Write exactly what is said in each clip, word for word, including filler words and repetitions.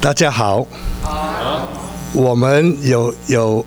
大家好，我们有有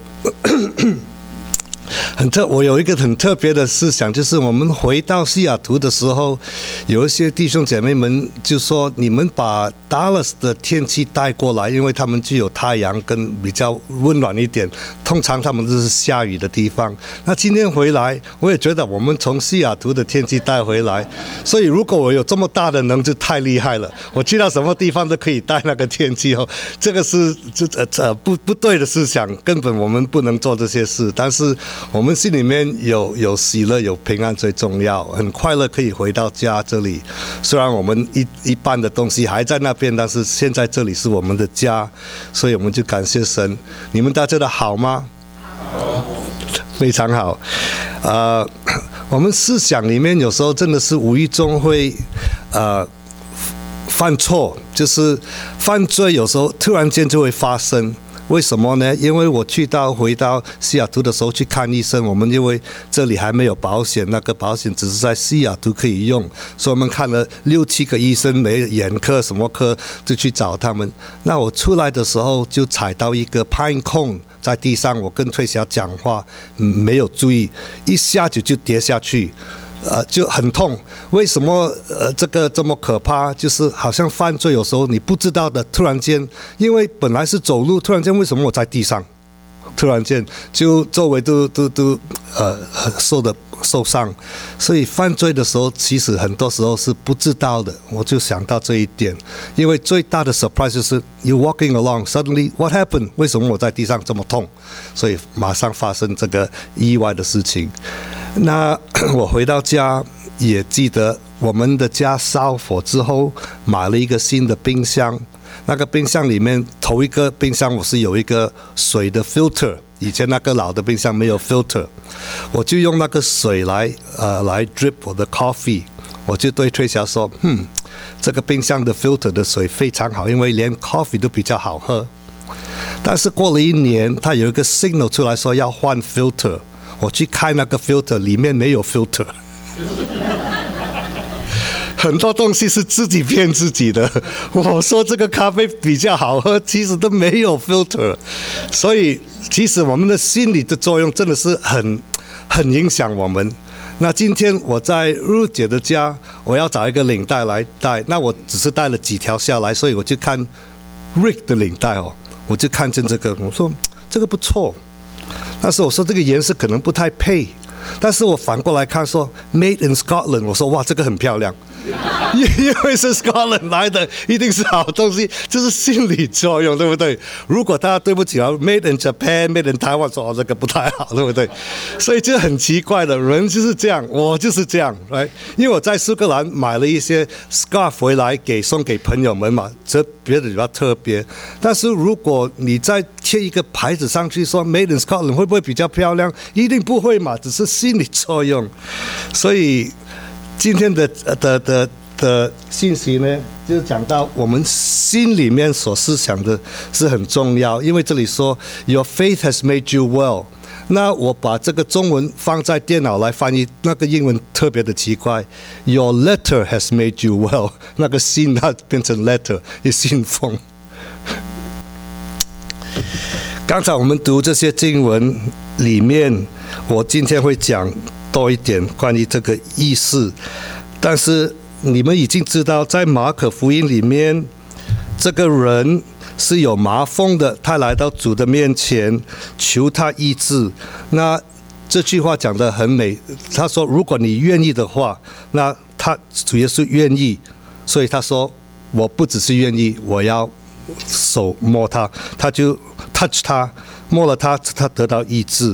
很特，我有一个很特别的思想，就是我们回到西雅图的时候，有一些弟兄姐妹们就说：“你们把 Dallas 的天气带过来，因为他们具有太阳跟比较温暖一点。通常他们都是下雨的地方。那今天回来，我也觉得我们从西雅图的天气带回来，所以如果我有这么大的能，就太厉害了。我去到什么地方都可以带那个天气哦，这个是这呃呃不不对的思想，根本我们不能做这些事。但是我们心里面有有喜乐，有平安最重要，很快乐可以回到家这里。虽然我们一一半的东西还在那边，但是现在这里是我们的家，所以我们就感谢神。你们大家的好吗？好，非常好。呃，我们思想里面有时候真的是无意中会呃犯错，就是犯罪，有时候突然间就会发生。为什么呢？因为我去到回到西雅图的时候去看医生，我们因为这里还没有保险，那个保险只是在西雅图可以用，所以我们看了六七个医生，没眼科什么科就去找他们。那我出来的时候就踩到一个 pine cone 在地上，我跟翠霞讲话，嗯，没有注意，一下子就跌下去。呃，就很痛。为什么呃这个这么可怕？就是好像犯罪，有时候你不知道的，突然间，因为本来是走路，突然间为什么我在地上？突然间就周围都都都呃受的受伤，所以犯罪的时候，其实很多时候是不知道的。我就想到这一点，因为最大的 surprise 就是 you walking along suddenly what happened？ 为什么我在地上这么痛？所以马上发生这个意外的事情。那我回到家也记得，我们的家烧火之后，买了一个新的冰箱。那个冰箱里面，头一个冰箱我是有一个水的 filter， 以前那个老的冰箱没有 filter， 我就用那个水来呃来 drip 我的 coffee。我就对翠霞说，嗯，这个冰箱的 filter 的水非常好，因为连 coffee 都比较好喝。但是过了一年，它有一个 signal 出来说要换 filter。我去开那个 filter， 里面没有 filter， 很多东西是自己骗自己的。我说这个咖啡比较好喝，其实都没有 filter， 所以其实我们的心理的作用真的是很很影响我们。那今天我在 Ruth 姐的家，我要找一个领带来带，那我只是带了几条下来，所以我就看 Rick 的领带哦，我就看见这个，我说这个不错。但是我说这个颜色可能不太配，但是我反过来看说 Made in Scotland， 我说哇这个很漂亮，因为是 Scotland 来的，一定是好东西，这是心理作用，对不对？如果大家对不起啊 Made in Japan、Made in Taiwan， 说哦这个不太好，对不对？所以就很奇怪的，人就是这样，我就是这样，来，因为我在苏格兰买了一些 scarf 回来给送给朋友们嘛，这别的比较特别。但是如果你再贴一个牌子上去说 Made in Scotland， 会不会比较漂亮？一定不会嘛，只是心理作用。所以今天的的的的信息呢，就是讲到我们心里面所思想的是很重要，因为这里说 Your faith has made you well。那我把这个中文放在电脑来翻译，那个英文特别的奇怪 ，Your letter has made you well。那个信它变成 letter， 一信封。刚才我们读这些经文里面，我今天会讲多一点关于这个意思，但是你们已经知道，在马可福音里面，这个人是有麻风的，他来到主的面前求他医治。那这句话讲得很美，他说如果你愿意的话，那他主耶稣愿意，所以他说我不只是愿意，我要手摸他，他就 touch 他，摸了他，他得到医治。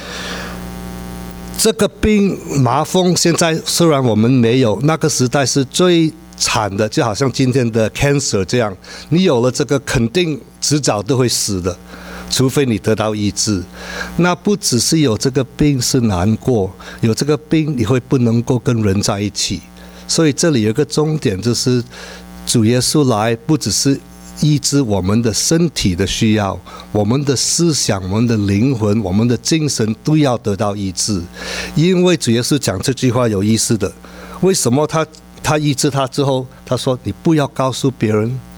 这个病麻风现在虽然我们没有，那个时代是最惨的，就好像今天的 cancer 这样，你有了这个肯定迟早都会死的，除非你得到医治。那不只是有这个病是难过，有这个病你会不能够跟人在一起。所以这里有一个重点，就是主耶稣来不只是医治我们的身体的需要，我们的思想、我们的灵魂、我们的精神都要得到医治。因为主耶稣讲这句话有意思的，为什么他他医治他之后，他说你不要告诉别人，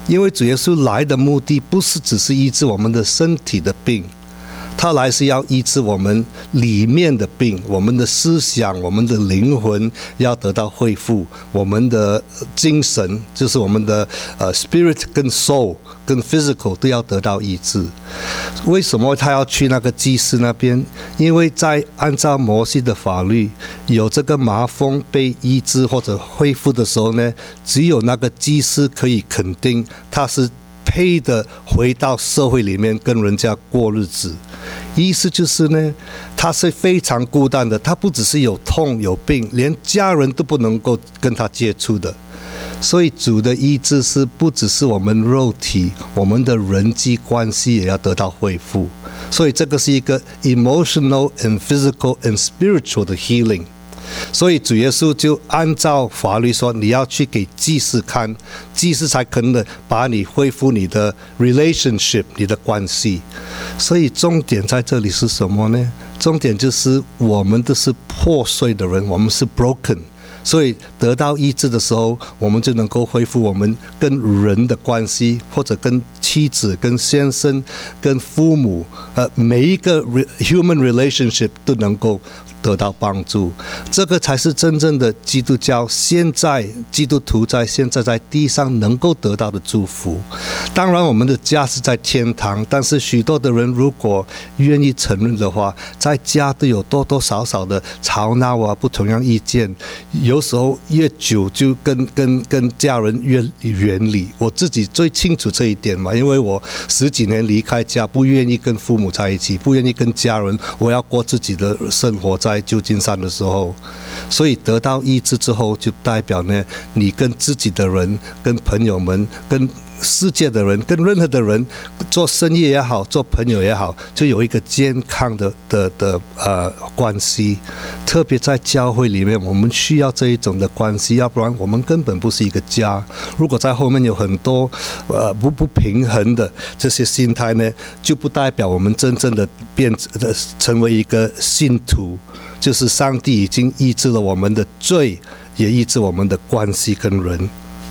因为主耶稣来的目的不是只是医治我们的身体的病，他来是要医治我们里面的病，我们的思想，我们的灵魂要得到恢复，我们的精神，就是我们的呃 spirit 跟 soul 跟 physical 都要得到医治。为什么他要去那个祭司那边？因为在按照摩西的法律，有这个麻风被医治或者恢复的时候呢，只有那个祭司可以肯定他是配的回到社会里面跟人家过日子。意思就是呢，他是非常孤单的，他不只是有痛有病，连家人都不能够跟他接触的。所以主的医治是不只是我们肉体，我们的人际关系也要得到恢复。所以这个是一个 emotional and physical and spiritual 的 healing。所以主耶稣就按照法律说，你要去给祭司看，祭司才可能把你恢复你的 relationship 你的关系。所以重点在这里是什么呢？重点就是我们都是破碎的人，我们是 broken， 所以得到医治的时候，我们就能够恢复我们跟人的关系，或者跟妻子、跟先生、跟父母，呃，每一个 human relationship 都能够得到帮助。这个才是真正的基督教，现在基督徒在现在在地上能够得到的祝福。当然我们的家是在天堂，但是许多的人如果愿意承认的话，在家都有多多少少的吵闹啊，不同样意见，有时候越久就跟跟跟家人越远离。我自己最清楚这一点嘛，因为我十几年离开家，不愿意跟父母在一起，不愿意跟家人，我要过自己的生活，在旧金山的时候。所以得到医治之后，就代表呢，你跟自己的人、跟朋友们、跟世界的人、跟任何的人做生意也好，做朋友也好，就有一个健康的的的呃关系。特别在教会里面，我们需要这一种的关系，要不然我们根本不是一个家。如果在后面有很多呃不不平衡的这些心态呢，就不代表我们真正的变成为一个信徒。就是上帝已经医治了我们的罪，也医治我们的关系跟人。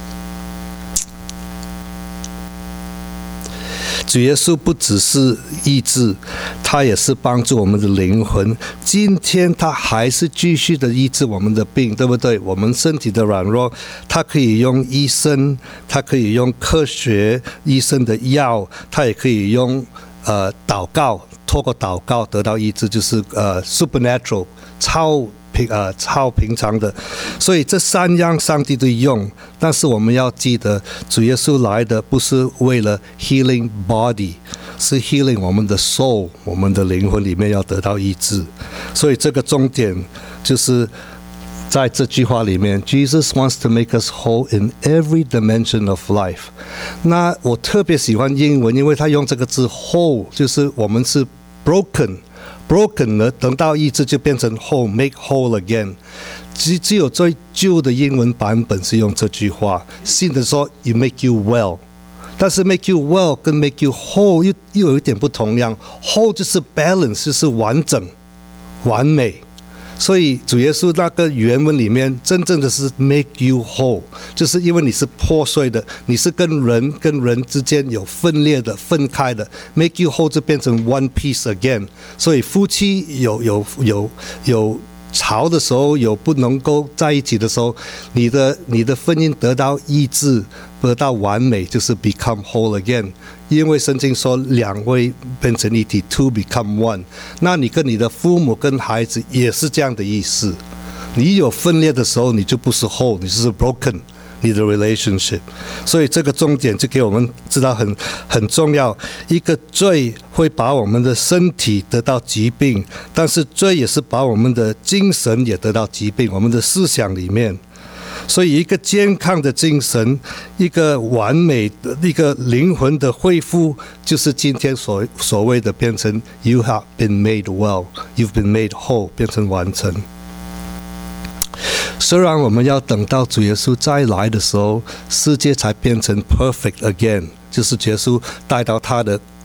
主耶稣不只是医治，他也是帮助我们的灵魂。今天他还是继续的医治我们的病，对不对？我们身体的软弱，他可以用医生，他可以用科学医生的药，他也可以用呃祷告，透过祷告得到医治，就是呃 supernatural 超平呃超平常的。所以这三样上帝都用，但是我们要记得，主耶稣来的不是为了 healing body， 是 healing 我们的 soul， 我们的灵魂里面要得到医治。所以这个重点就是在这句话里面 ，Jesus wants to make us whole in every dimension of life。那我特别喜欢英文，因为他用这个字 whole， 就是我们是 broken。broken 呢，等到医治就变成 whole， make whole again。只只有最旧的英文版本是用这句话，新的说 you make you well， 但是 make you well 跟 make you whole 又又有一点不同样。whole 就是 balance， 就是完整、完美。所以主耶稣那个原文里面真正的是 make you whole， 就是因为你是破碎的，你是跟人跟人之间有分裂的、分开的 ，make you whole 就变成 one piece again。所以夫妻有有有有吵的时候，有不能够在一起的时候，你的你的婚姻得到医治，得到完美，就是 become whole again。因为圣经说两位变成一体 ，two become one。那你跟你的父母跟孩子也是这样的意思。你有分裂的时候，你就不是 whole， 你就是 broken。你的 relationship， 所以这个重点就给我们知道很很重要。一个罪会把我们的身体得到疾病，但是罪也是把我们的精神也得到疾病，我们的思想里面。所以一个健康的精神，一个完美的一个灵魂的恢复，就是今天所所谓的变成 you have been made well， you've been made whole， 变成完成。虽然我们要等到主耶稣再来的时候，世界才变成 perfect again， 就是耶稣带到他的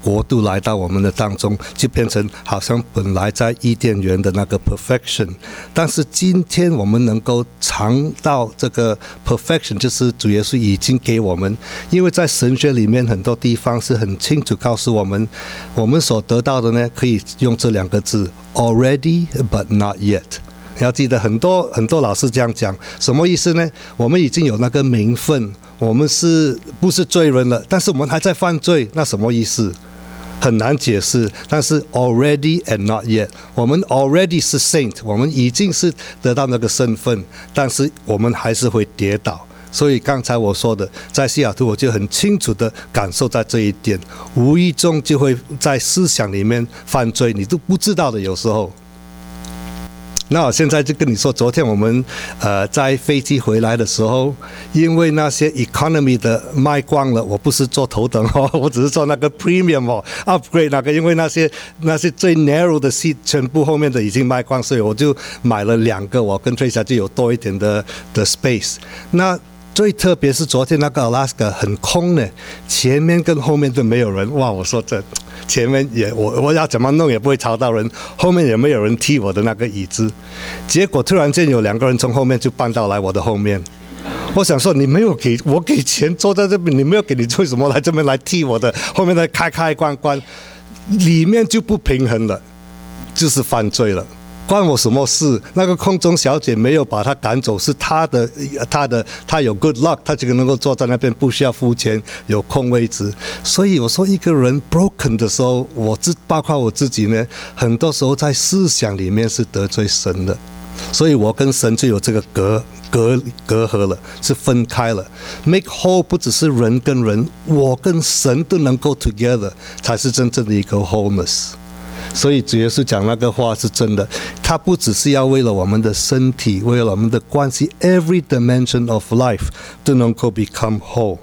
国度来到我们的当中，就变成好像本来在伊甸园的那个 perfection。但是今天我们能够尝到这个 perfection， 就是主耶稣已经给我们，因为在神学里面很多地方是很清楚告诉我们，我们所得到的呢，可以用这两个字 already but not yet。你要记得，很多很多老师这样讲，什么意思呢？我们已经有那个名分，我们是不是罪人了？但是我们还在犯罪，那什么意思？很难解释。但是 already and not yet， 我们 already 是 saint， 我们已经是得到那个身份，但是我们还是会跌倒。所以刚才我说的，在西雅图我就很清楚的感受在这一点，无意中就会在思想里面犯罪，你都不知道的，有时候。那我现在就跟你说，昨天我们呃在飞机回来的时候，因为那些 economy 的卖光了，我不是坐头等哦，我只是坐那个 premium 哦 upgrade 那个，因为那些那些最 narrow 的 seat 全部后面的已经卖光，所以我就买了两个，我跟 Tracy 就有多一点的的 space。那最特别是昨天那个 Alaska 很空呢，前面跟后面都没有人。哇，我说这前面也我我要怎么弄也不会吵到人，后面也没有人踢我的那个椅子。结果突然间有两个人从后面就搬到来我的后面。我想说，你没有给我给钱坐在这边，你没有给，你为什么来这边来踢我的？后面再开开关关，里面就不平衡了，就是犯罪了。关我什么事？那个空中小姐没有把他赶走，是他的，他的，他有 good luck， 他就能够坐在那边，不需要付钱，有空位置。所以我说，一个人 broken 的时候，我自包括我自己呢，很多时候在思想里面是得罪神的，所以我跟神就有这个隔隔隔阂了，是分开了。Make whole 不只是人跟人，我跟神都能够 together， 才是真正的一个 wholeness。所以主耶稣讲那个话是真的，他不只是要为了我们的身体，为了我们的关系 ，every dimension of life 都能够 become whole。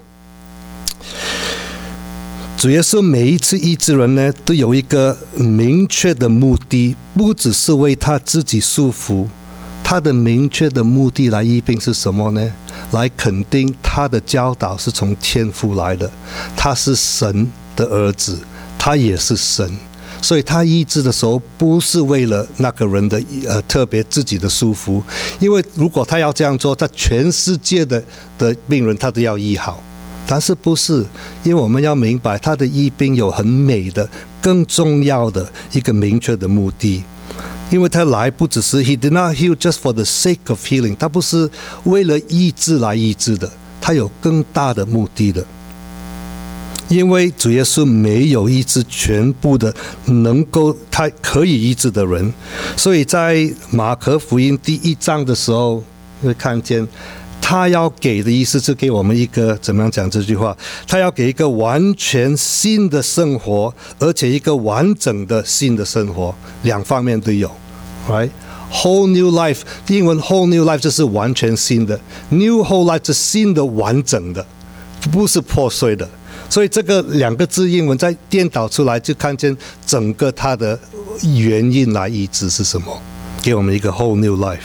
主耶稣每一次医治人呢，都有一个明确的目的，不只是为他自己束缚，他的明确的目的来医病是什么呢？来肯定他的教导是从天父来的，他是神的儿子，他也是神。所以他医治的时候，不是为了那个人的呃特别自己的舒服，因为如果他要这样做，他全世界的的病人他都要医好，但是不是？因为我们要明白，他的医病有很美的、更重要的一个明确的目的，因为他来不只是 He did not heal just for the sake of healing， 他不是为了医治来医治的，他有更大的目的的。因为主耶稣没有医治全部的能够他可以医治的人，所以在马可福音第一章的时候会看见，他要给的意思是给我们一个怎么样讲这句话？他要给一个完全新的生活，而且一个完整的新的生活，两方面都有 ，right？ Whole new life， 英文 whole new life 就是完全新的 ，new whole life 是新的完整的，不是破碎的。所以这个两个字英文再颠倒出来，就看见整个它的原因来医治是什么，给我们一个 whole new life。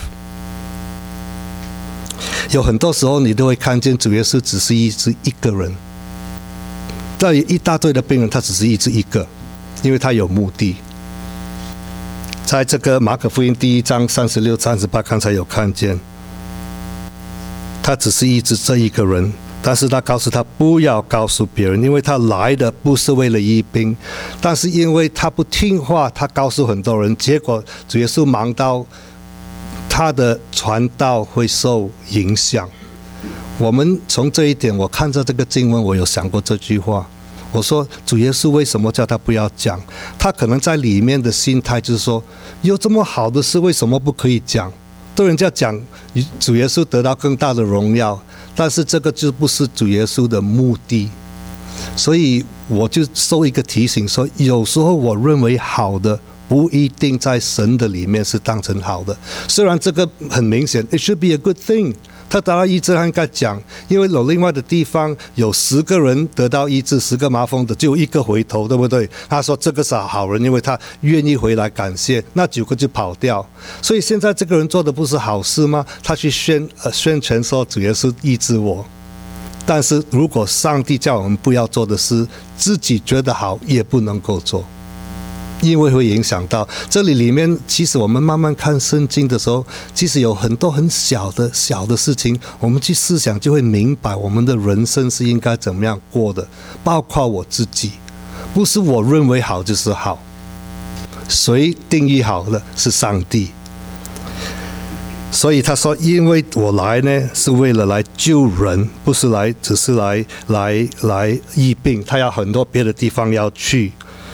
有很多时候你都会看见主耶稣只是医治一个人，但一大堆的病人他只是医治一个，因为他有目的。在这个马可福音第一章三十六、三十八，刚才有看见，他只是医治这一个人。但是他告诉他不要告诉别人，因为他来的不是为了医病，但是因为他不听话，他告诉很多人，结果主耶稣忙到他的传道会受影响。我们从这一点，我看着这个经文，我有想过这句话，我说主耶稣为什么叫他不要讲？他可能在里面的心态就是说，有这么好的事为什么不可以讲？对人家讲主耶稣得到更大的荣耀，但是这个就不是主耶稣的目的。所以我就受一个提醒说，有时候我认为好的不一定在神的里面是当成好的，虽然这个很明显 it should be a good thing， 他得到医治他应该讲，因为有另外的地方有十个人得到医治，十个麻风的就一个回头，对不对？他说这个是好人，因为他愿意回来感谢，那九个就跑掉。所以现在这个人做的不是好事吗？他去宣呃宣传说主耶稣医治我， 但是如果上帝叫我们不要做的事，自己觉得好也不能够做，因为会影响到。这里里面其实我们慢慢看圣经的时候，其实有很多很小的小的事情，我们去思想就会明白我们的人生是应该怎么样过的。包括我自己，不是我认为好就是好，谁定义好了？是上帝。所以他说，因为我来呢是为了来救人，不是来只是来来来医病，他有很多别的地方要去。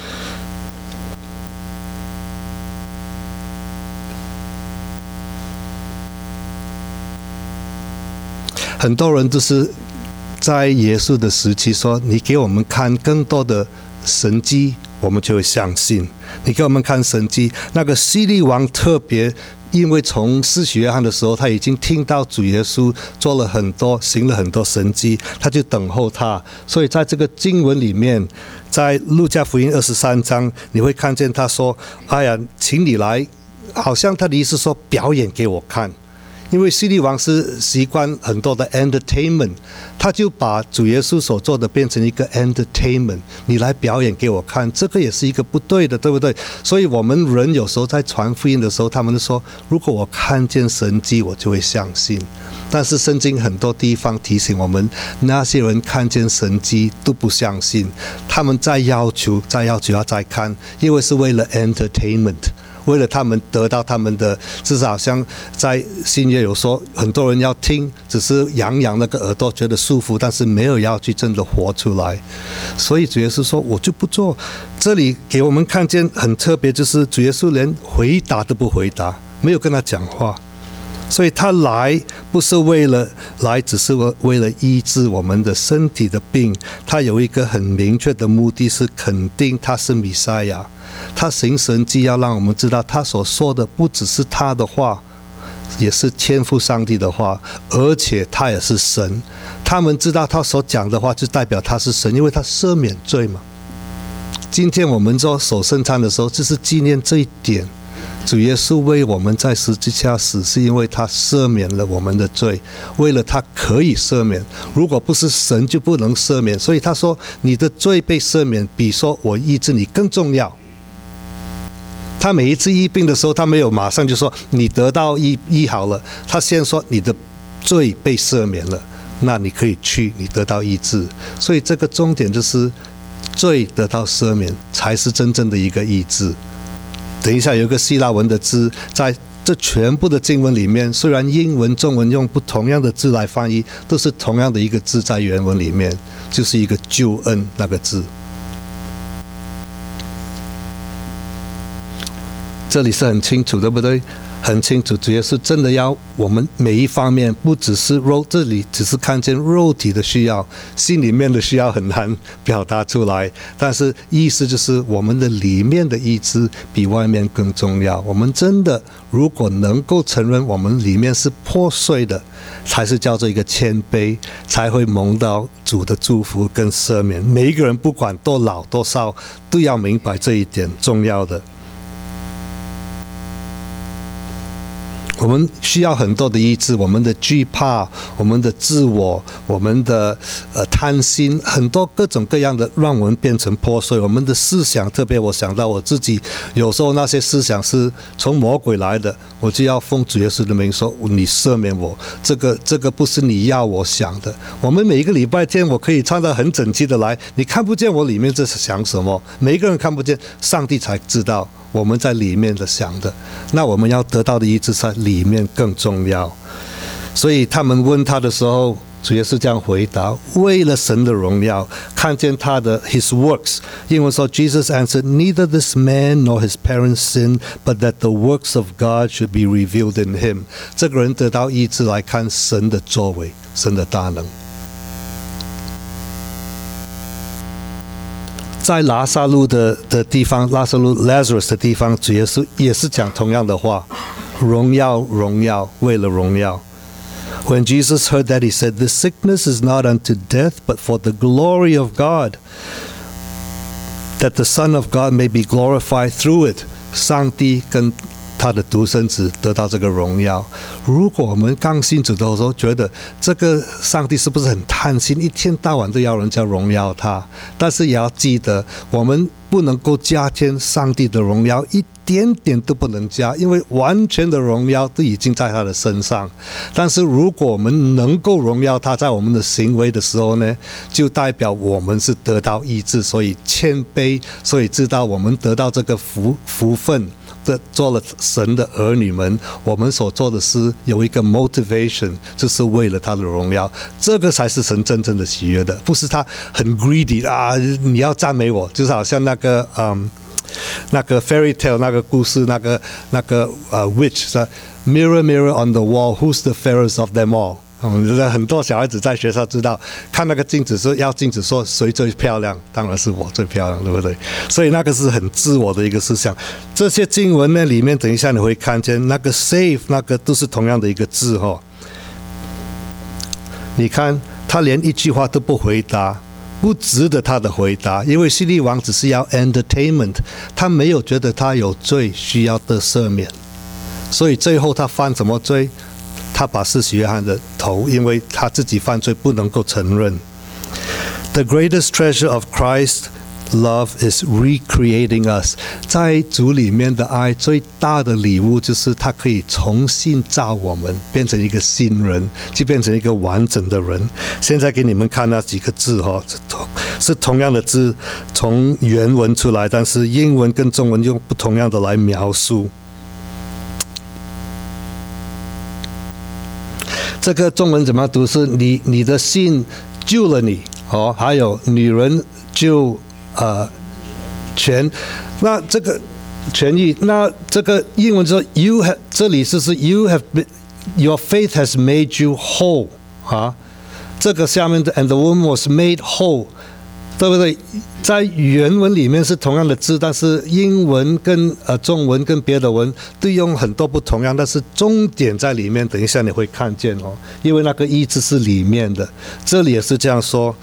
很多人都是在耶稣的时期说，你给我们看更多的神迹，我们就会相信。你给我们看神迹，那个希律王特别，因为从施洗约翰的时候，他已经听到主耶稣做了很多，行了很多神迹，他就等候他。所以在这个经文里面，在路加福音二十三章，你会看见他说：“哎呀，请你来。”好像他的意思说，表演给我看。因为希律王是习惯很多的 entertainment， 他就把主耶稣所做的变成一个 entertainment， 你来表演给我看，这个也是一个不对的，对不对？所以我们人有时候在传福音的时候，他们说，如果我看见神迹，我就会相信。但是圣经很多地方提醒我们，那些人看见神迹都不相信，他们再要求再要求要再看，因为是为了 entertainment，为了他们得到他们的，至少好像在新约有说，很多人要听，只是痒痒那个耳朵觉得舒服，但是没有要去真的活出来。所以主耶稣说，我就不做。这里给我们看见很特别，就是主耶稣连回答都不回答，没有跟他讲话。所以他来不是为了来，只是为了医治我们的身体的病，他有一个很明确的目的，是肯定他是弥赛亚。他行神迹要让我们知道，他所说的不只是他的话，也是天父上帝的话，而且他也是神。他们知道他所讲的话就代表他是神，因为他赦免罪嘛。今天我们做守圣餐的时候，就是纪念这一点。主耶稣为我们在十字架死，是因为他赦免了我们的罪，为了他可以赦免，如果不是神就不能赦免。所以他说，你的罪被赦免比说我医治你更重要。他每一次医病的时候，他没有马上就说你得到医医好了，他先说你的罪被赦免了，那你可以去，你得到医治。所以这个重点就是罪得到赦免才是真正的一个医治。等一下有一个希腊文的字，在这全部的经文里面，虽然英文中文用不同样的字来翻译，都是同样的一个字在原文里面，就是一个救恩那个字。这里是很清楚，对不对？很清楚，主耶稣真的要我们每一方面，不只是肉，这里只是看见肉体的需要，心里面的需要很难表达出来。但是意思就是我们的里面的意志比外面更重要。我们真的如果能够承认我们里面是破碎的，才是叫做一个谦卑，才会蒙到主的祝福跟赦免。每一个人不管多老多少，都要明白这一点重要的。我们需要很多的医治，我们的惧怕，我们的自我，我们的呃贪心，很多各种各样的让我们变成破碎。我们的思想，特别我想到我自己，有时候那些思想是从魔鬼来的，我就要奉主耶稣的名说，你赦免我，这个这个不是你要我想的。我们每一个礼拜天，我可以穿得很整齐的来，你看不见我里面在想什么，每一个人看不见，上帝才知道我们在里面的想的。那我们要得到的医治在里面更重要。所以他们问他的时候，主耶稣这样回答，为了神的荣耀，看见他的 his works。英文说 Jesus answered, neither this man nor his parents sinned, but that the works of God should be revealed in him。 这个人得到医治来看神的作为，神的大能。在拉撒路的的地方，拉撒路 Lazarus 的地方，主耶稣也是讲同样的话，荣耀荣耀，为了荣耀。When Jesus heard that, he said, "The sickness is not unto death, but for the glory of God, that the Son of God may be glorified through it." 上帝跟他的独生子得到这个荣耀。如果我们刚信主的时候觉得这个上帝是不是很贪心，一天到晚都要人家荣耀他，但是也要记得我们不能够加添上帝的荣耀，一点点都不能加，因为完全的荣耀都已经在他的身上。但是如果我们能够荣耀他在我们的行为的时候呢，就代表我们是得到医治，所以谦卑，所以知道我们得到这个福福分的，做了神的儿女们，我们所做的事有一个 motivation， 就是为了他的荣耀，这个才是神真正的喜悦的，不是他很 greedy 啊，你要赞美我，就是好像那个嗯，那个 fairy tale 那个故事，那个那个呃 witch 是 mirror mirror on the wall who's the fairest of them all。嗯，很多小孩子在学校知道看那个镜子说要镜子说谁最漂亮，当然是我最漂亮，对不对？所以那个是很自我的一个思想。这些经文呢里面，等一下你会看见那个 save 那个都是同样的一个字哈。你看他连一句话都不回答，不值得他的回答，因为希律王只是要 entertainment， 他没有觉得他有罪需要得赦免，所以最后他犯什么罪？他把施洗约翰的头，因为他自己犯罪不能够承认。The greatest treasure of Christ's love is recreating us。在主里面的爱最大的礼物就是他可以重新造我们，变成一个新人，就变成一个完整的人。现在给你们看那几个字哈，是同样的字从原文出来，但是英文跟中文用不同样的来描述。这个中文怎么读？是你你的信救了你哦，还有女人就呃全，那这个权益，那这个英文说 you have， 这里是是 you have been, your faith has made you whole 啊，这个下面的 and the woman was made whole， 对不对？在原文里面是同样的字，但是英文跟呃中文跟别的文都用很多不同样，但是重点在里面。等一下你会看见哦，因为那个意思是里面的。这里也是这样说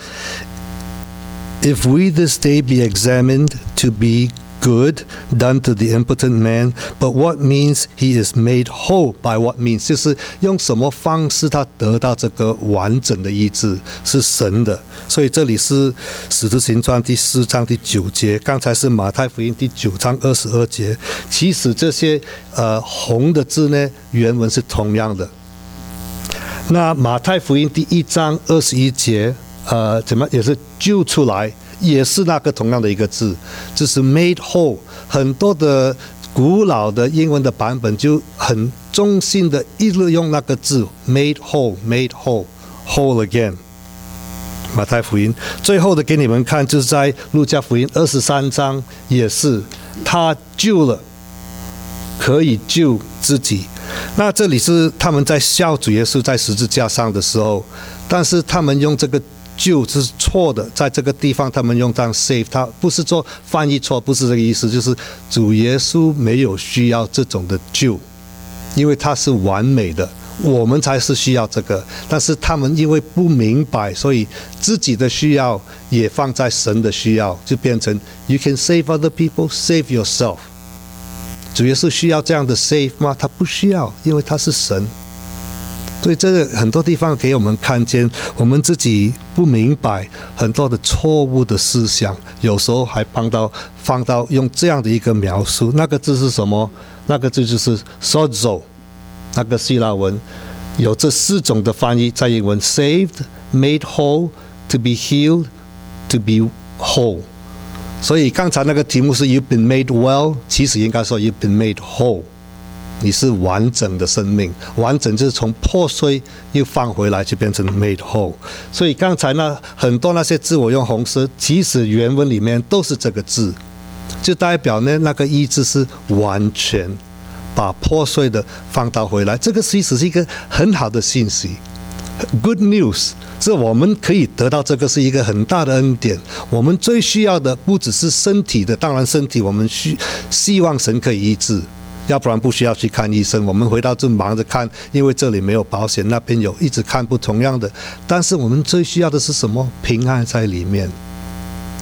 ：If we this day be examined to be good done to the impotent man, but what means he is made whole by what means？ 就是用什么方式他得到这个完整的医治，是神的。所以这里是使徒行传第四章第九节，刚才是马太福音第九章二十二节。其实这些呃红的字呢，原文是同样的。那马太福音第一章二十一节，呃，怎么也是救出来？也是那个同样的一个字，就是 made whole。很多的古老的英文的版本就很中性的一直用那个字 made whole made whole whole again。马太福音最后的给你们看，就是在路加福音二十三章，也是他救了，可以救自己。那这里是他们在笑主耶稣在十字架上的时候，但是他们用这个救是错的，在这个地方他们用这样 save， 他不是做翻译错，不是这个意思，就是主耶稣没有需要这种的救，因为他是完美的，我们才是需要这个。但是他们因为不明白，所以自己的需要也放在神的需要，就变成 you can save other people, save yourself。 主耶稣需要这样的 save 吗？他不需要，因为他是神。所以这个很多地方给我们看见我们自己不明白很多的错误的思想，有时候还放到放到用这样的一个描述。那个字是什么？那个字就是 sozo， 那个希腊文有这四种的翻译，在英文 saved, made whole, to be healed, to be whole。 所以刚才那个题目是 you've been made well， 其实应该说 you've been made whole，你是完整的生命，完整就是从破碎又放回来，就变成 made whole。 所以刚才那很多那些字我用红色，其实原文里面都是这个字，就代表呢那个意思是完全把破碎的放到回来。这个其实是一个很好的信息 ，good news， 是我们可以得到这个是一个很大的恩典。我们最需要的不只是身体的，当然身体我们需希望神可以医治。要不然不需要去看医生，我们回到这忙着看，因为这里没有保险，那边有，一直看不同样的。但是我们最需要的是什么？平安在里面。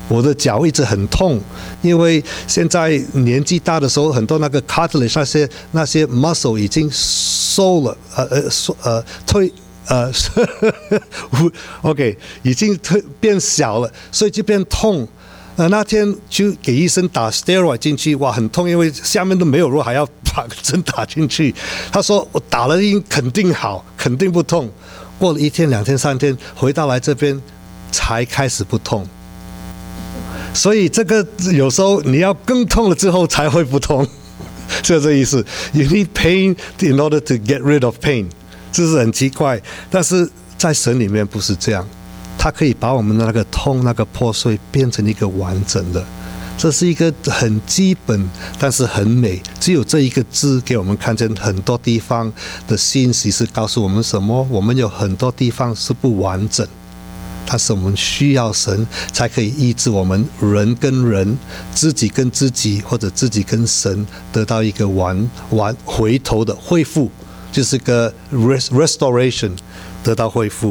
我的脚一直很痛，因为现在年纪大的时候，很多那个 cartilage 那些那些 muscle 已经收了，呃呃呃退呃，OK 已经退变小了，所以就变痛。呃，那天就给医生打 steroid 进去，哇，很痛，因为下面都没有肉，还要把针打进去。他说我打了一肯定好，肯定不痛。过了一天、两天、三天，回到来这边才开始不痛。所以这个有时候你要更痛了之后才会不痛，就这意思。You need pain in order to get rid of pain， 这是很奇怪，但是在神里面不是这样，它可以把我们的那个痛、那个破碎变成一个完整的。这是一个很基本，但是很美。只有这一个字给我们看见很多地方的信息是告诉我们什么？我们有很多地方是不完整。但是我们需要神，才可以医治我们人跟人、自己跟自己，或者自己跟神得到一个完完回头的恢复，就是个 restoration 得到恢复。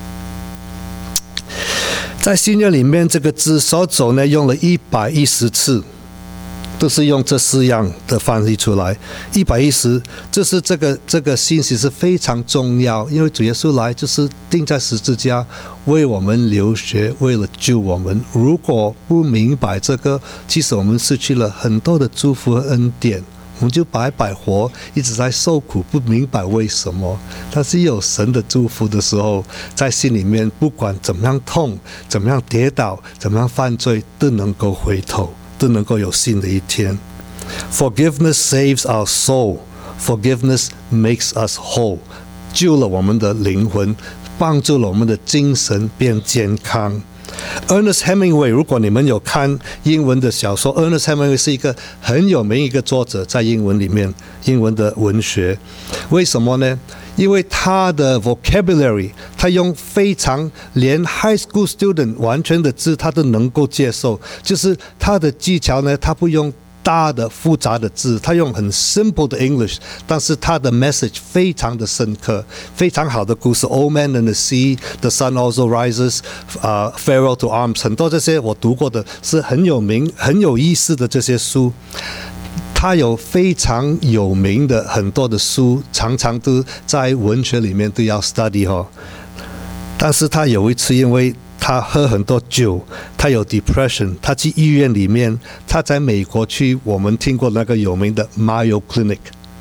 在新约里面，这个字手走呢用了一百一十次，都是用这四样的翻译出来。一百一十，这是这个这个信息是非常重要，因为主耶稣来就是钉在十字架，为我们流血，为了救我们。如果不明白这个，其实我们失去了很多的祝福和恩典。我们就白白活，一直在受苦，不明白为什么。但是有神的祝福的时候，在心里面，不管怎么样痛，怎么样跌倒，怎么样犯罪，都能够回头，都能够有新的一天。Forgiveness saves our soul. Forgiveness makes us whole. 救了我们的灵魂，帮助了我们的精神变健康。Ernest Hemingway， 如果你们有看英文的小说， Ernest Hemingway 是一个很有名一个作者，在英文里面，英文的文学。为什么呢？因为他的 vocabulary， 他用非常连 high school student 完全的字他都能够接受，就是他的技巧呢，他不用大的复杂的字，他用很 simple 的 English， 但是他的 message 非常的深刻，非常好的故事。 Old Man and the Sea, The Sun Also Rises、uh, Farewell to Arms， 很多这些我读过的是很有名很有意思的这些书。他有非常有名的很多的书，常常都在文学里面都要 study 哦。但是他有一次因为他喝很多酒，他有 depression， 他去医院里面，他在美国去我们听过那个有名的 Mayo Clinic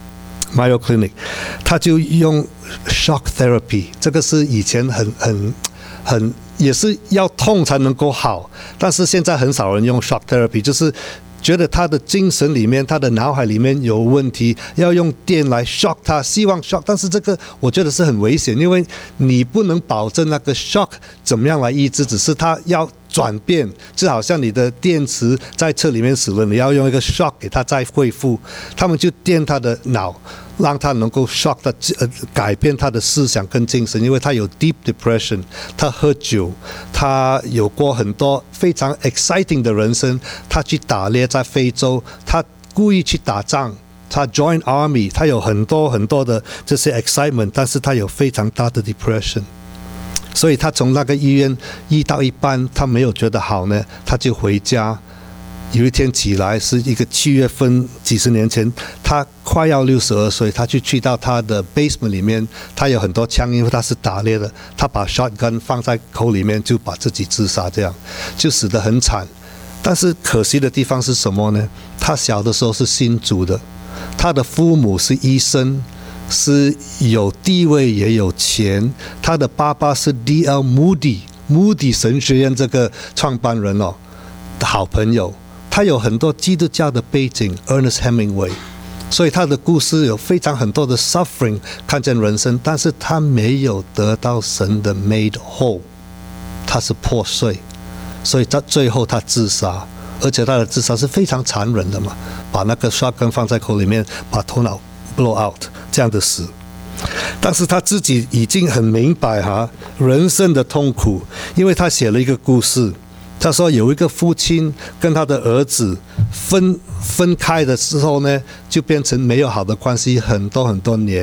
Mayo Clinic， 他就用 shock therapy， 这个是以前很很很也是要痛才能够好，但是现在很少人用 shock therapy， 就是觉得他的精神里面，他的脑海里面有问题，要用电来 shock 他，希望 shock， 但是这个我觉得是很危险，因为你不能保证那个 shock 怎么样来医治，只是他要转变，就好像你的电池在车里面死了，你要用一个 shock 给他再恢复，他们就电他的脑，让他能够 shock 他、呃、改变他的思想跟精神，因为他有 deep depression， 他喝酒，他有过很多非常 exciting 的人生，他去打猎在非洲，他故意去打仗，他 join army， 他有很多很多的这些 excitement， 但是他有非常大的 depression， 所以他从那个医院医到一半，他没有觉得好呢，他就回家。有一天起来是一个七月份，几十年前，他快要六十二岁，他就去到他的 basement 里面，他有很多枪，因为他是打猎的，他把 shotgun 放在口里面，就把自己自杀，这样就死得很惨。但是可惜的地方是什么呢？他小的时候是信主的，他的父母是医生，是有地位也有钱，他的爸爸是 D L Moody Moody 神学院这个创办人哦的好朋友。他有很多基督教的背景 Ernest Hemingway， 所以他的故事有非常很多的 suffering， 看见人生，但是他没有得到神的 made whole， 他是破碎，所以他最后他自杀，而且他的自杀是非常残忍的嘛，把那个 shotgun 放在口里面，把头脑 blow out， 这样的死。但是他自己已经很明白哈人生的痛苦，因为他写了一个故事。他说有一个父亲跟他的儿子分分开的时候呢，就变成没有好的关系很多很多年。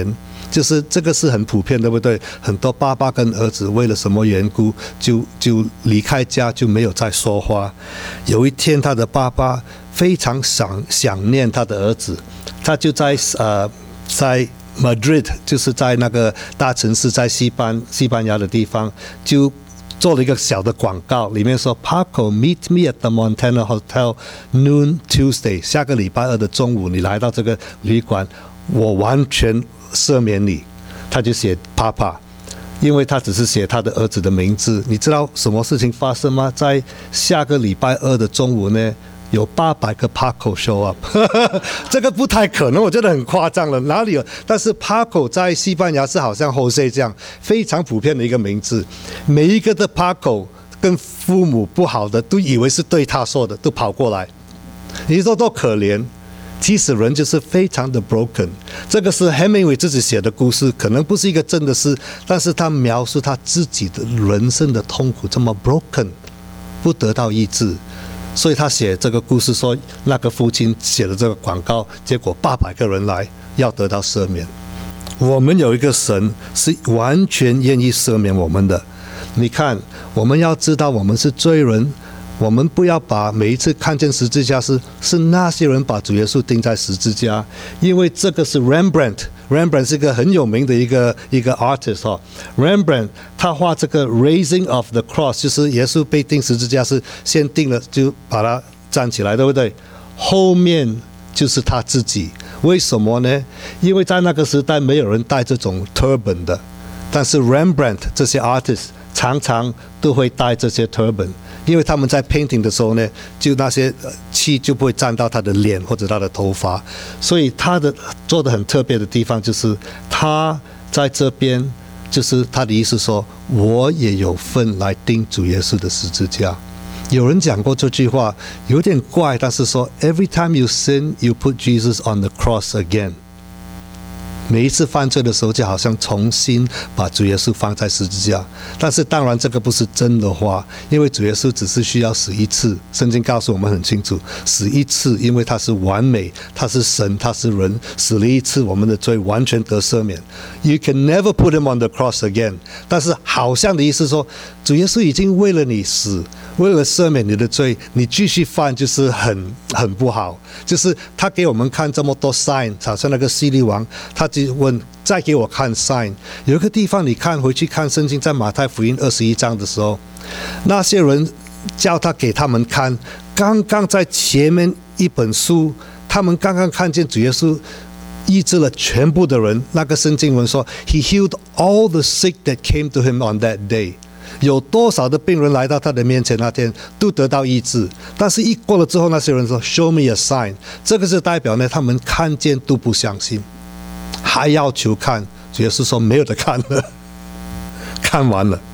就是这个是很普遍，对不对？很多爸爸跟儿子为了什么缘故就就离开家，就没有再说话。有一天，他的爸爸非常想想念他的儿子，他就在呃在 Madrid， 就是在那个大城市，在西班西班牙的地方，就做了一个小的广告，里面说 Paco meet me at the Montana Hotel noon Tuesday， 下个礼拜二的中午你来到这个旅馆，我完全赦免你。他就写 Papa， 因为他只是写他的儿子的名字。你知道什么事情发生吗？在下个礼拜二的中午呢，有八百个 Paco show up， 这个不太可能，我觉得很夸张了，哪里有？但是 Paco 在西班牙是好像 Jose 这样非常普遍的一个名字，每一个的 Paco 跟父母不好的都以为是对他说的，都跑过来。你说多可怜？其实人就是非常的 broken。这个是 Hemingway 自己写的故事，可能不是一个真的事，但是他描述他自己的人生的痛苦，这么 broken， 不得到医治。所以他写这个故事说，那个父亲写了这个广告，结果八百个人来要得到赦免。我们有一个神是完全愿意赦免我们的。你看，我们要知道我们是罪人，我们不要把每一次看见十字架是是那些人把主耶稣钉在十字架，因为这个是 Rembrandt。Rembrandt 是一个很有名的一个一个 artist 哈、哦、，Rembrandt 他画这个 Raising of the Cross， 就是耶稣被钉十字架是先钉了就把他站起来，对不对？后面就是他自己，为什么呢？因为在那个时代没有人戴这种 turban 的，但是 Rembrandt 这些 artist 常常都会戴这些 turban。因为他们在 painting 的时候呢，就那些气就不会沾到他的脸或者他的头发，所以他的做的很特别的地方就是他在这边，就是他的意思说，我也有份来钉主耶稣的十字架。有人讲过这句话，有点怪，但是说 Every time you sin, you put Jesus on the cross again。每一次犯罪的时候，就好像重新把主耶稣放在十字架。但是当然这个不是真的话，因为主耶稣只是需要死一次，圣经告诉我们很清楚，死一次，因为他是完美，他是神，他是人，死了一次，我们的罪完全得赦免。You can never put him on the cross again。但是好像的意思说，主耶稣已经为了你死，为了赦免你的罪，你继续犯就是很很不好。就是他给我们看这么多 sign， 好像那个希律王，他就问再给我看 sign。有一个地方你看回去看圣经，在马太福音二十一章的时候，那些人叫他给他们看，刚刚在前面一本书，他们刚刚看见主耶稣医治了全部的人。那个圣经文说 He healed all the sick that came to him on that day。有多少的病人来到他的面前那天都得到医治，但是一过了之后，那些人说 Show me a sign， 这个是代表呢，他们看见都不相信，还要求看。主耶稣说没有得看了，看完了。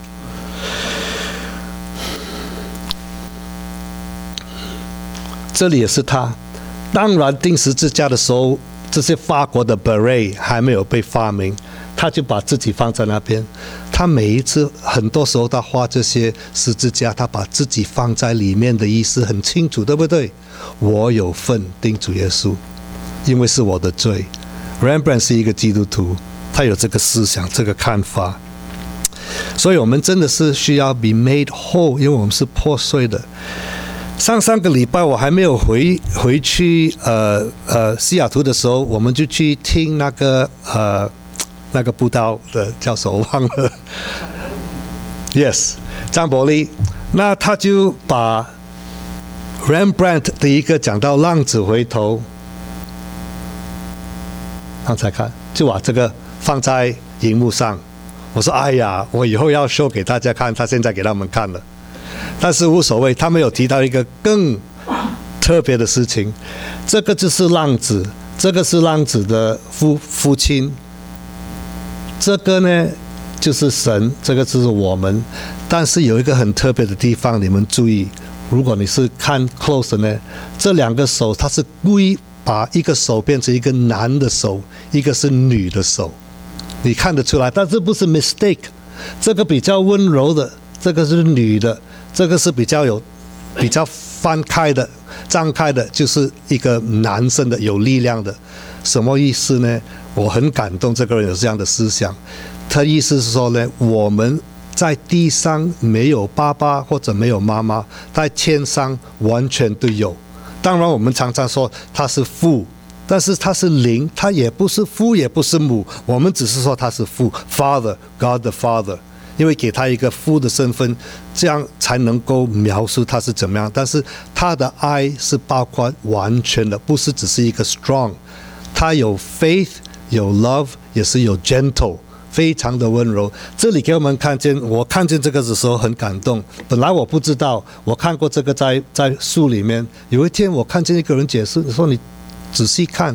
这里也是他，当然钉十字架的时候，这些法国的 beret 还没有被发明，他就把自己放在那边。他每一次很多时候他画这些十字架，他把自己放在里面的意思很清楚，对不对？我有份钉主耶稣，因为是我的罪。 Rembrandt 是一个基督徒，他有这个思想，这个看法。所以我们真的是需要 be made whole， 因为我们是破碎的。上上个礼拜我还没有回回去呃呃西雅图的时候，我们就去听那个呃那个布道的教授我忘了 ，yes 张伯利，那他就把 Rembrandt 的一个讲到浪子回头，刚才看就把这个放在荧幕上。我说哎呀，我以后要 show 给大家看，他现在给他们看了。但是无所谓，他们有提到一个更特别的事情，这个就是浪子，这个是浪子的父父亲，这个呢就是神，这个就是我们。但是有一个很特别的地方，你们注意，如果你是看 close 呢，这两个手他是故意把一个手变成一个男的手，一个是女的手，你看得出来，但这不是 mistake， 这个比较温柔的，这个是女的，这个是比较有比较翻开的张开的，就是一个男生的有力量的。什么意思呢？ 我很感动，这个人有这样的思想。他意思是说呢，我们在地上没有爸爸或者没有妈妈，在天上完全都有。当然我们常常说他是父，但是他是灵，他也不是父也不是母，我们只是说他是父 Father God the Father， 因为给他一个父的身份，这样才能够描述他是怎么样。但是他的爱是包括完全的，不是只是一个 strong， 他有 faith 有 love 也是有 gentle，非常的温柔。这里给我们看见，我看见这个的时候很感动。本来我不知道，我看过这个在在书里面。有一天我看见一个人解释说，你仔细看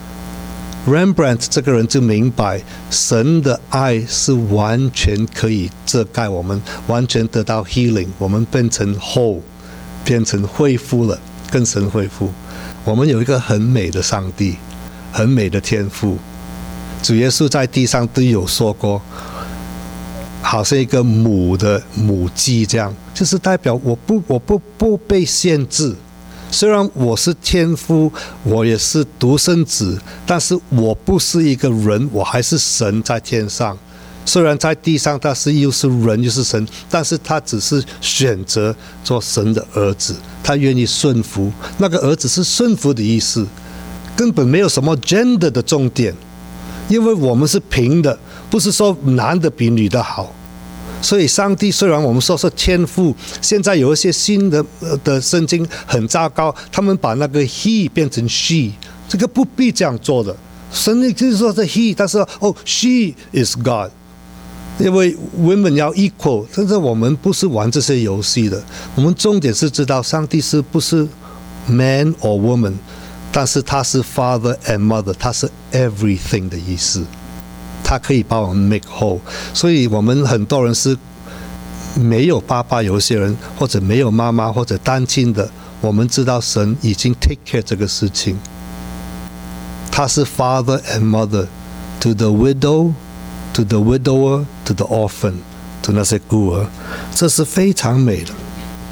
Rembrandt 这个人就明白，神的爱是完全可以遮盖我们，完全得到 healing， 我们变成 whole， 变成恢复了，跟神恢复。我们有一个很美的上帝，很美的天父。主耶稣在地上都有说过，好像一个母的母鸡这样，就是代表我不我不不被限制。虽然我是天父，我也是独生子，但是我不是一个人，我还是神在天上。虽然在地上他是又是人又是神，但是他只是选择做神的儿子，他愿意顺服。那个儿子是顺服的意思，根本没有什么 gender 的重点。因为我们是平的，不是说男的比女的好。所以上帝虽然我们说是天父，现在有一些新的的圣经很糟糕，他们把那个 he 变成 she， 这个不必这样做的。神就是说是 he， 但是哦 she is God， 因为 women 要 equal， 但是我们不是玩这些游戏的。我们重点是知道上帝是不是 man or woman，但是他是 father and mother， 他是 everything 的意思，他可以把我们 make whole。 所以我们很多人是没有爸爸，有些人或者没有妈妈或者单亲的，我们知道神已经 take care 这个事情，他是 father and mother to the widow to the widower to the orphan to 那些孤儿，这是非常美的。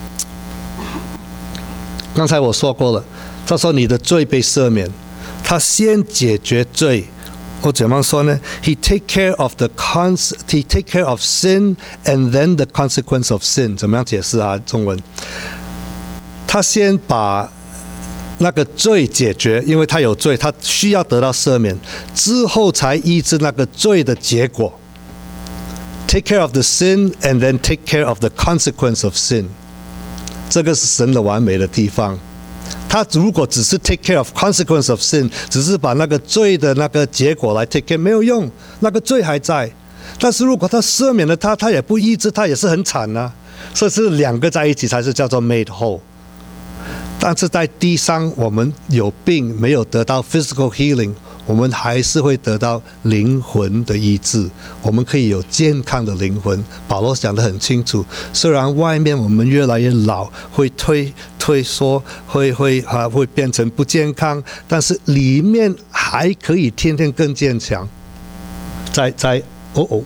刚才我说过了，他说你的罪被赦免，他先解决罪。我怎么说呢？ He take care of the cons, he take care of sin and then the consequence of sin。 怎么样解释啊？中文，他先把那个罪解决，因为他有罪，他需要得到赦免，之后才医治那个罪的结果。Take care of the sin and then take care of the consequence of sin。 这个是神的完美的地方。他如果只是 take care of consequence of sin， 只是把那个罪的那个结果来 take care， 没有用，那个罪还在。但是如果他赦免了他，他也不医治，他也是很惨啊。所以是两个在一起才是叫做 made whole。但是在地上我们有病没有得到 physical healing， 我们还是会得到灵魂的医治，我们可以有健康的灵魂。保罗讲得很清楚，虽然外面我们越来越老，会退退缩，会会啊会变成不健康，但是里面还可以天天更坚强。在在哦哦。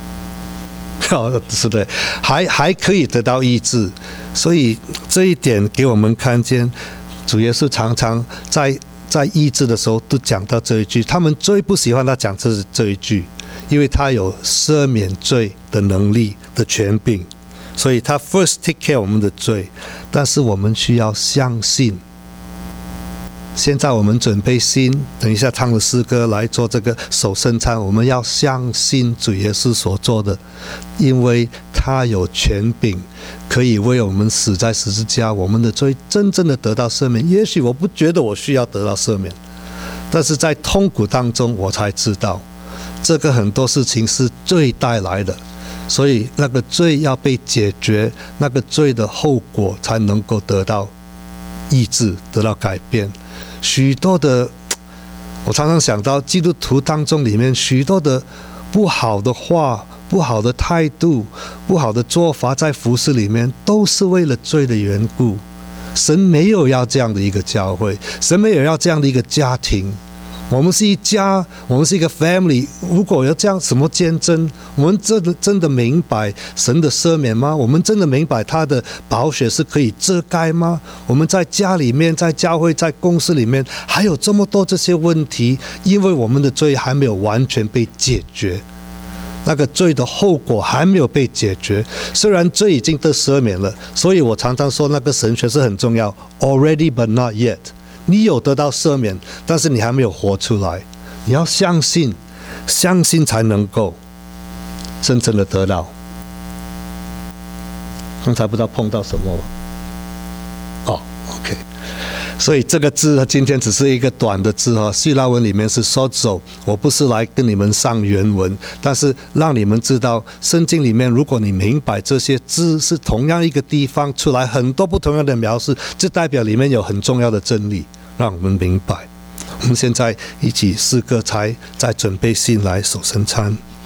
是的，还还可以得到医治，所以这一点给我们看见，主耶稣常常在在医治的时候都讲到这一句，他们最不喜欢他讲这这一句，因为他有赦免罪的能力的权柄，所以他 first take care 我们的罪，但是我们需要相信。现在我们准备心，等一下唱的诗歌来做这个守圣餐，我们要相信主耶稣所做的，因为他有权柄，可以为我们死在十字架，我们的罪真正的得到赦免。也许我不觉得我需要得到赦免，但是在痛苦当中我才知道，这个很多事情是罪带来的，所以那个罪要被解决，那个罪的后果才能够得到医治，得到改变。许多的，我常常想到基督徒当中里面许多的不好的话、不好的态度、不好的做法，在服事里面都是为了罪的缘故。神没有要这样的一个教会，神没有要这样的一个家庭。 我们是一家，我们是一个 family。如果要这样什么见证，我们真的真的明白神的赦免吗？我们真的明白他的宝血是可以遮盖吗？我们在家里面，在教会，在公司里面，还有这么多这些问题，因为我们的罪还没有完全被解决。那个罪的后果还没有被解决，虽然罪已经得赦免了，所以我常常说那个神学是很重要 ，already but not yet。你有得到赦免，但是你还没有活出来。你要相信，相信才能够真正的得到。刚才不知道碰到什么了，哦 ，OK。所以这个字今天只是一个短的字哈，希腊文里面是 sozo。我不是来跟你们上原文，但是让你们知道，圣经里面如果你明白这些字是同样一个地方出来很多不同样的描述，这代表里面有很重要的真理，让我们明白。我们现在一起四个才在准备信来守圣餐。